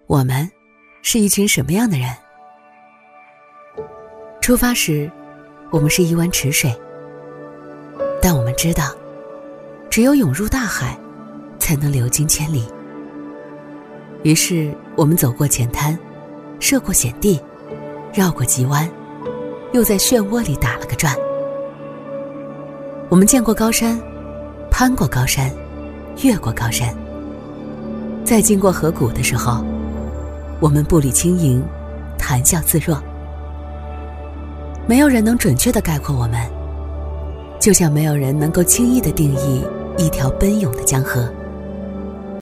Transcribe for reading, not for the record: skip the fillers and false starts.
我们是一群什么样的人？出发时，我们是一湾池水，但我们知道，只有涌入大海，才能流经千里。于是，我们走过浅滩，涉过险地，绕过急弯，又在漩涡里打了个转。我们见过高山，攀过高山，越过高山。在经过河谷的时候，我们步履轻盈，谈笑自若。没有人能准确地概括我们，就像没有人能够轻易地定义一条奔涌的江河。